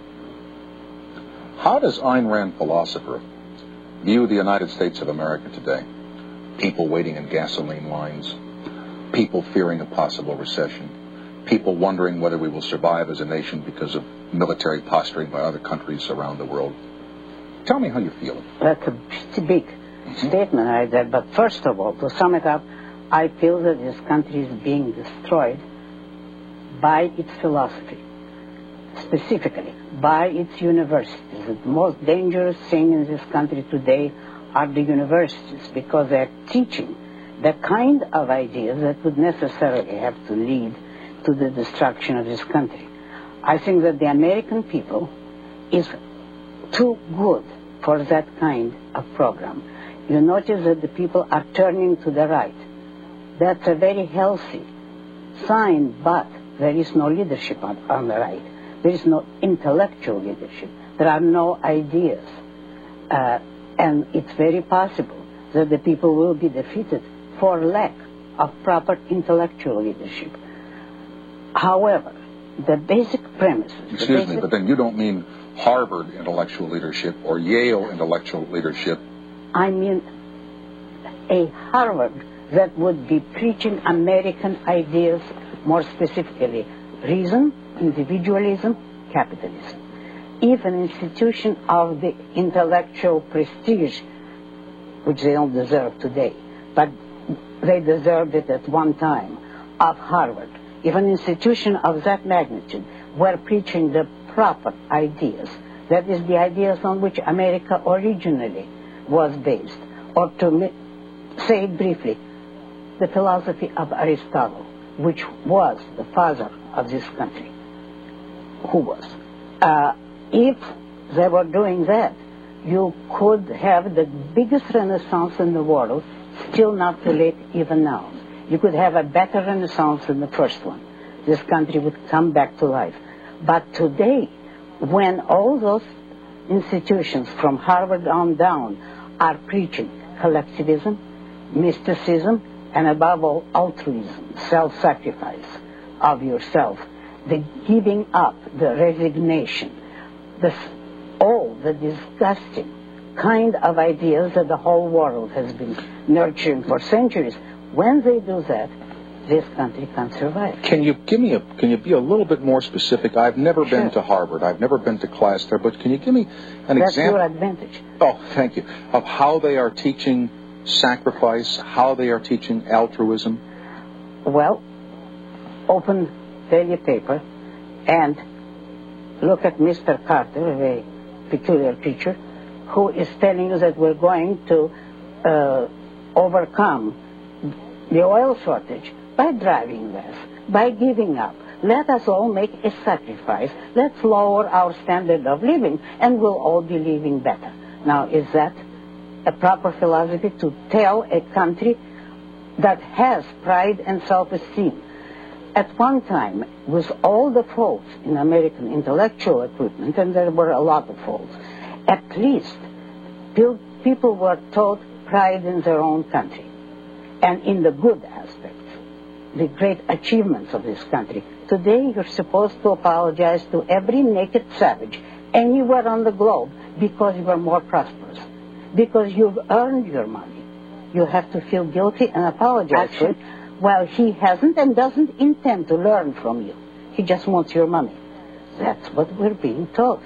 How does Ayn Rand philosopher view the United States of America today? People waiting in gasoline lines, people fearing a possible recession, people wondering whether we will survive as a nation because of military posturing by other countries around the world. Tell me how you feel. That's a pretty big statement right there. But first of all, to sum it up, I feel that this country is being destroyed by its philosophy, specifically by its universities. The most dangerous thing in this country today are the universities, because they're teaching the kind of ideas that would necessarily have to lead to the destruction of this country. I think that the American people is too good for that kind of program. You notice that the people are turning to the right. That's a very healthy sign, but there is no leadership on the right. There is no intellectual leadership. There are no ideas. And it's very possible that the people will be defeated for lack of proper intellectual leadership. However, the basic premises... Excuse me, but then you don't mean Harvard intellectual leadership or Yale intellectual leadership. I mean a Harvard that would be preaching American ideas, more specifically reason, individualism, capitalism. If an institution of the intellectual prestige, which they don't deserve today, but they deserved it at one time, of Harvard, if an institution of that magnitude were preaching the proper ideas, that is the ideas on which America originally was based, or to say it briefly, the philosophy of Aristotle, which was the father of this country, if they were doing that, you could have the biggest renaissance in the world, still not too late even now. You could have a better renaissance than the first one. This country would come back to life. But today, when all those institutions from Harvard on down are preaching collectivism, mysticism, and above all, altruism, self-sacrifice of yourself, the giving up, the resignation, all the disgusting kind of ideas that the whole world has been nurturing for centuries. When they do that, this country can't survive. Can you be a little bit more specific? I've never been to Harvard. I've never been to class there, but can you give me an example? That's your advantage. Oh, thank you. Of how they are teaching sacrifice, how they are teaching altruism? Well, open daily paper and look at Mr. Carter, a very peculiar creature, who is telling you that we're going to overcome the oil shortage by driving less, by giving up. Let us all make a sacrifice. Let's lower our standard of living, and we'll all be living better. Now, is that a proper philosophy to tell a country that has pride and self-esteem? At one time, with all the faults in American intellectual equipment, and there were a lot of faults, at least people were taught pride in their own country and in the good aspects, the great achievements of this country. Today, you're supposed to apologize to every naked savage anywhere on the globe because you are more prosperous, because you've earned your money. You have to feel guilty and apologize for it, while he hasn't and doesn't intend to learn from you. He just wants your money. That's what we're being taught.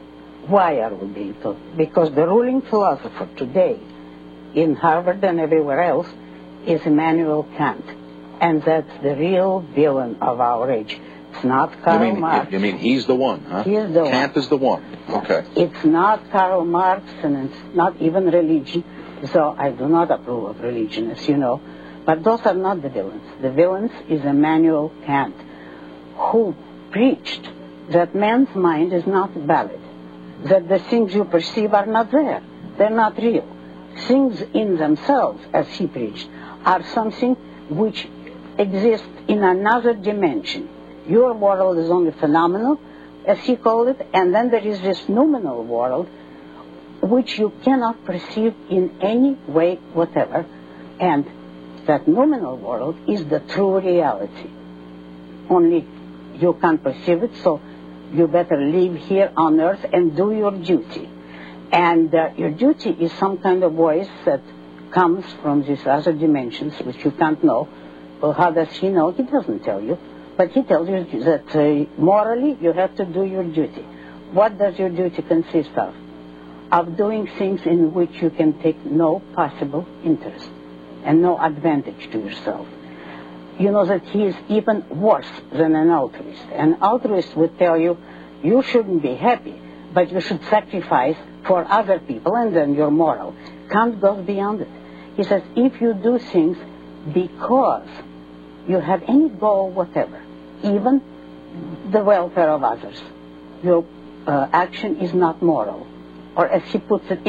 Why are we being taught? Because the ruling philosopher today in Harvard and everywhere else is Immanuel Kant. And that's the real villain of our age. It's not Karl Marx. You mean he's the one, huh? He is the one. Kant is the one. Okay. It's not Karl Marx, and it's not even religion. So I do not approve of religion, as you know. But those are not the villains. The villains is Immanuel Kant, who preached that man's mind is not valid, that the things you perceive are not there. They're not real. Things in themselves, as he preached, are something which exists in another dimension. Your world is only phenomenal, as he called it, and then there is this noumenal world which you cannot perceive in any way whatever, and that noumenal world is the true reality. Only you can't perceive it, so you better live here on earth and do your duty. And your duty is some kind of voice that comes from these other dimensions, which you can't know. Well, how does he know? He doesn't tell you. But he tells you that morally you have to do your duty. What does your duty consist of? Of doing things in which you can take no possible interest and no advantage to yourself. You know that he is even worse than an altruist. An altruist would tell you, you shouldn't be happy, but you should sacrifice for other people, and then you're moral. Kant goes beyond it. He says, if you do things because you have any goal whatever, even the welfare of others, your action is not moral. Or as he puts it,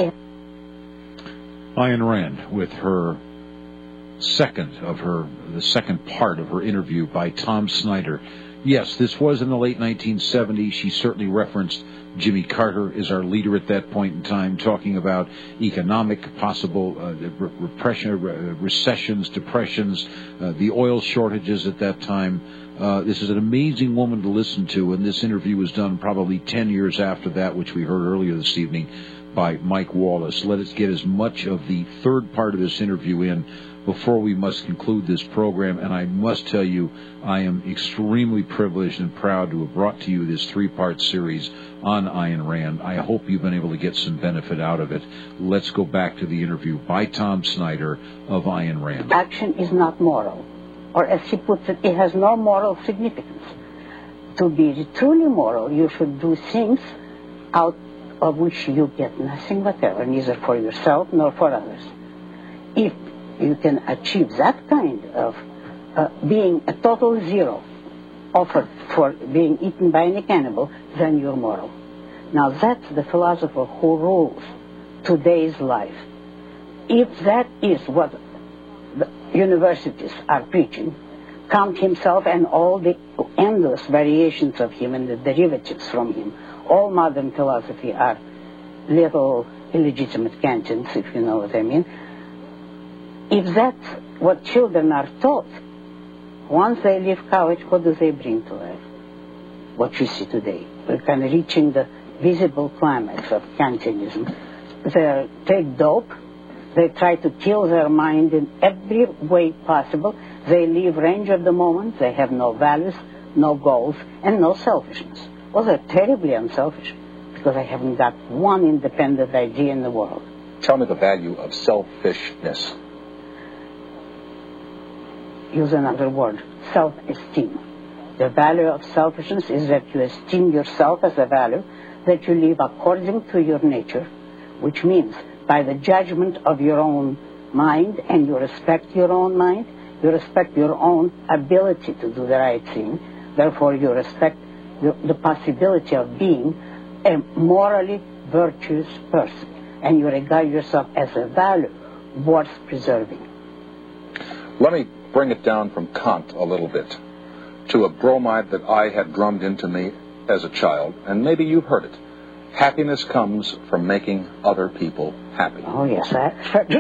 Ayn Rand, with the second part of her interview by Tom Snyder. Yes, this was in the late 1970s. She certainly referenced Jimmy Carter as our leader at that point in time, talking about economic possible recessions, depressions, the oil shortages at that time. This is an amazing woman to listen to, and this interview was done probably 10 years after that, which we heard earlier this evening by Mike Wallace. Let us get as much of the third part of this interview in before we must conclude this program. And I must tell you, I am extremely privileged and proud to have brought to you this three-part series on Ayn Rand. I hope you've been able to get some benefit out of it. Let's go back to the interview by Tom Snyder of Ayn Rand. Action is not moral, or as he puts it, it has no moral significance. To be truly moral, you should do things out of which you get nothing whatever, neither for yourself nor for others. If you can achieve that kind of being a total zero offered for being eaten by any cannibal, then you're moral. Now that's the philosopher who rules today's life. If that is what the universities are preaching, Kant himself and all the endless variations of him and the derivatives from him, all modern philosophy are little illegitimate Kantians, if you know what I mean. If that's what children are taught, once they leave college, what do they bring to life? What you see today. We're kind of reaching the visible climax of Kantianism. They take dope. They try to kill their mind in every way possible. They leave range of the moment. They have no values, no goals, and no selfishness. Well, they're terribly unselfish because they haven't got one independent idea in the world. Tell me the value of selfishness. Use another word, self-esteem. The value of selfishness is that you esteem yourself as a value, that you live according to your nature, which means by the judgment of your own mind, and you respect your own mind, you respect your own ability to do the right thing, therefore you respect the possibility of being a morally virtuous person, and you regard yourself as a value worth preserving. Let me bring it down from Kant a little bit to a bromide that I had drummed into me as a child, and maybe you've heard it. Happiness comes from making other people happy. Oh, yes, I heard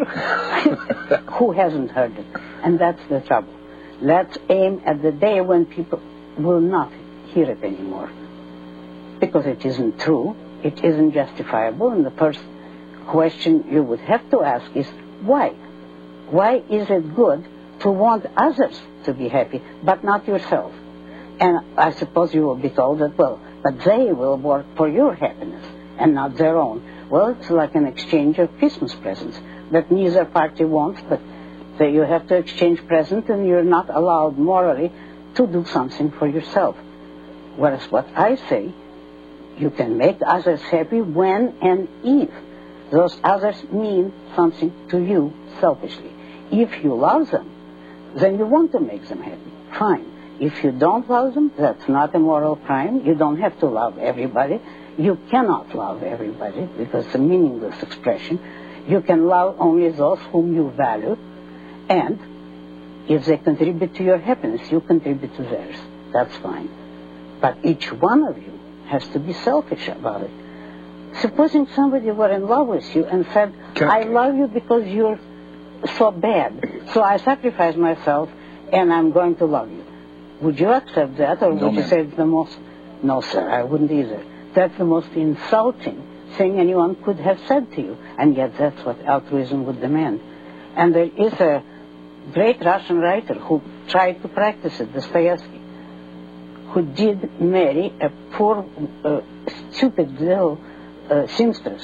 it. Who hasn't heard it? And that's the trouble. Let's aim at the day when people will not hear it anymore. Because it isn't true, it isn't justifiable, and the first question you would have to ask is, why? Why is it good to want others to be happy, but not yourself? And I suppose you will be told that, well, but they will work for your happiness and not their own. Well, it's like an exchange of Christmas presents that neither party wants, but you have to exchange presents and you're not allowed morally to do something for yourself. Whereas what I say, you can make others happy when and if those others mean something to you selfishly. If you love them, then you want to make them happy. Fine. If you don't love them, that's not a moral crime. You don't have to love everybody. You cannot love everybody because it's a meaningless expression. You can love only those whom you value, and if they contribute to your happiness, you contribute to theirs. That's fine. But each one of you has to be selfish about it. Supposing somebody were in love with you and said, I love you because you're so bad, so I sacrifice myself and I'm going to love you. Would you accept that, or would you say it's the most... No, sir, I wouldn't either. That's the most insulting thing anyone could have said to you, and yet that's what altruism would demand. And there is a great Russian writer who tried to practice it, Dostoevsky, who did marry a poor, stupid little seamstress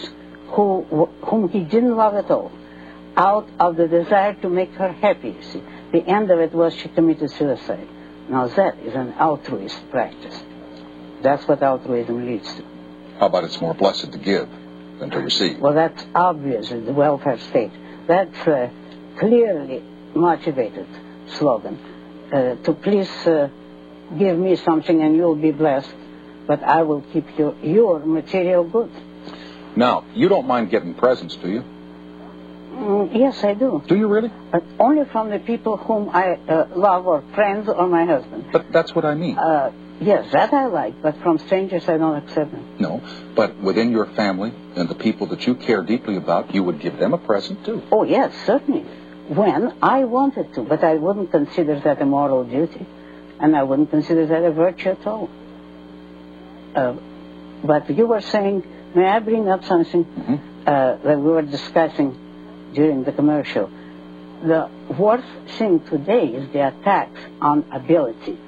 whom he didn't love at all, out of the desire to make her happy, you see. The end of it was she committed suicide. Now that is an altruist practice. That's what altruism leads to. How about it's more blessed to give than to receive? Well, that's obvious in the welfare state. That's a clearly motivated slogan. To please give me something and you'll be blessed, but I will keep your material goods. Now, you don't mind getting presents, do you? Yes, I do. Do you really? But only from the people whom I love, or friends, or my husband. But that's what I mean. Yes, that I like, but from strangers I don't accept them. No, but within your family and the people that you care deeply about, you would give them a present too. Oh, yes, certainly. When I wanted to, but I wouldn't consider that a moral duty, and I wouldn't consider that a virtue at all. But you were saying, may I bring up something that we were discussing during the commercial? The worst thing today is the attacks on ability.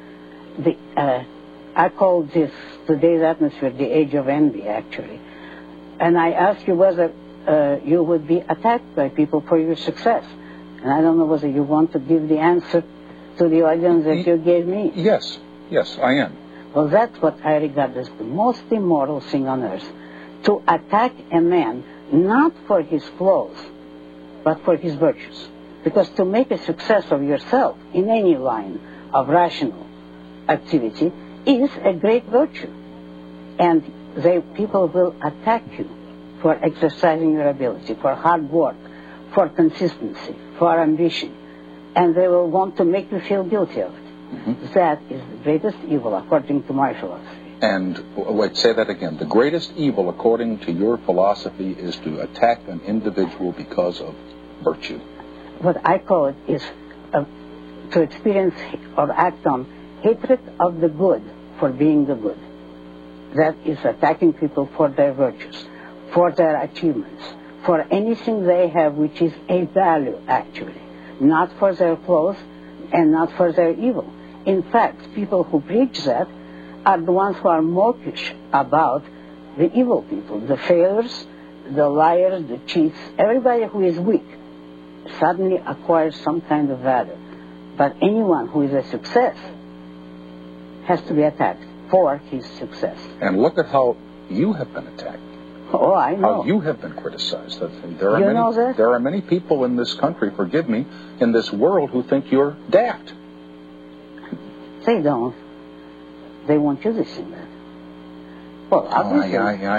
I call this today's atmosphere the age of envy, actually. And I ask you whether you would be attacked by people for your success. And I don't know whether you want to give the answer to the audience that you gave me. Yes, I am. Well, that's what I regard as the most immoral thing on earth. To attack a man not for his flaws, but for his virtues. Because to make a success of yourself in any line of rational activity is a great virtue. And people will attack you for exercising your ability, for hard work, for consistency, for ambition. And they will want to make you feel guilty of it. That is the greatest evil, according to my philosophy. And, wait, say that again. The greatest evil, according to your philosophy, is to attack an individual because of virtue. What I call it is to experience or act on hatred of the good for being the good. That is attacking people for their virtues, for their achievements, for anything they have which is a value, actually, not for their flaws and not for their evil. In fact, people who preach that are the ones who are mawkish about the evil people, the failures, the liars, the cheats. Everybody who is weak suddenly acquires some kind of value. But anyone who is a success has to be attacked for his success. And look at how you have been attacked. Oh, I know. How you have been criticized. There are many people in this country, forgive me, in this world who think you're daft. They don't. They want you to think that. Well, obviously.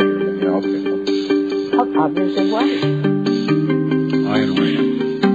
Obviously, why? Ayn Rand.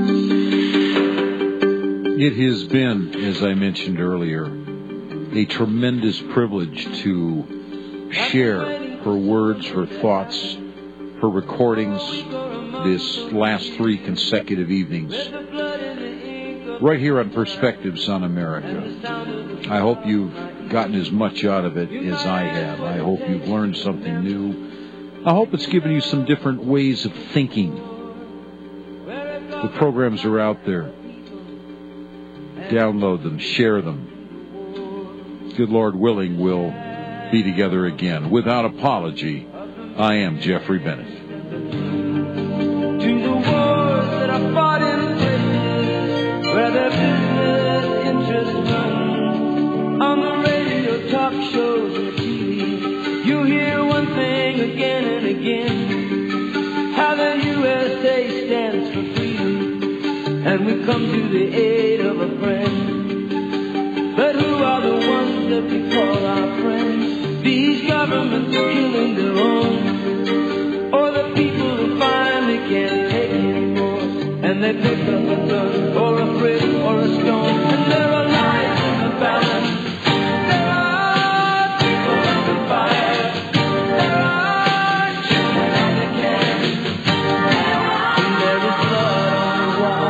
It has been, as I mentioned earlier, a tremendous privilege to share her words, her thoughts, her recordings this last 3 consecutive evenings right here on Perspectives on America. I hope you've gotten as much out of it as I have. I hope you've learned something new. I hope it's given you some different ways of thinking. The programs are out there. Download them, share them. Good Lord willing, we'll be together again. Without apology, I am Jeffrey Bennett. To the wars that I fought in places where their business interests run. On the radio, talk shows, and TV, you hear one thing again and again. How the USA stands for freedom, and we come to the aid of a friend. But who are the ones that we call our friends? These governments are killing their own, or the people who finally can't take anymore, and they pick up a gun or a brick or a stone, and there are lives in the balance. There are people under fire. There are children on the can, and there is blood on the wall.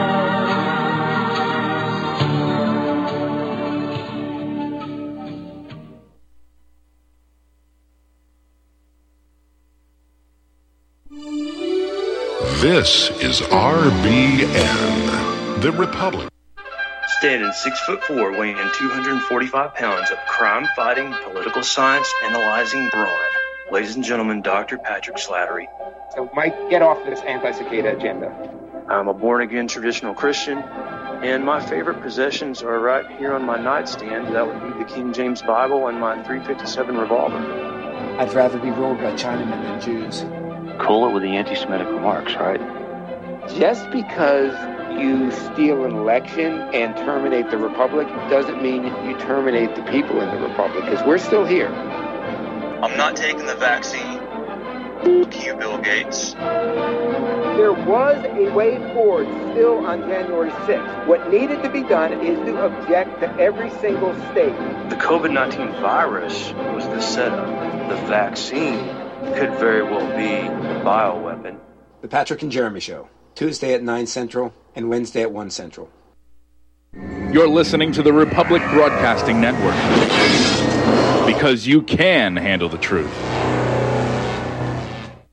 This is RBN, the Republic. Standing 6'4", weighing 245 pounds of crime-fighting, political science analyzing brawn. Ladies and gentlemen, Dr. Patrick Slattery. So, Mike, get off this anti-cicada agenda. I'm a born-again traditional Christian, and my favorite possessions are right here on my nightstand. That would be the King James Bible and my .357 revolver. I'd rather be ruled by Chinamen than Jews. Cool it with the anti-Semitic remarks, right? Just because you steal an election and terminate the Republic doesn't mean you terminate the people in the Republic, because we're still here. I'm not taking the vaccine. Cue Bill Gates. There was a way forward still on January 6th. What needed to be done is to object to every single state. The COVID-19 virus was the setup. The vaccine could very well be the bioweapon. The Patrick and Jeremy Show, Tuesday at 9 Central and Wednesday at 1 Central. You're listening to the Republic Broadcasting Network, because you can handle the truth.